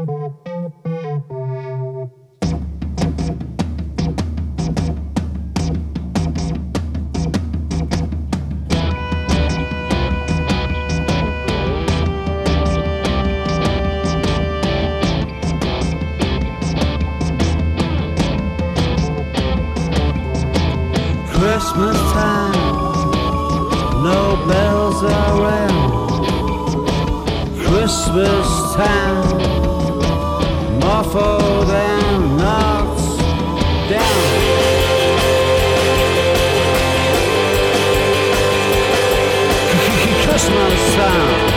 Christmas time, no bells around. Christmas time, muffled and knocked down. Christmas time.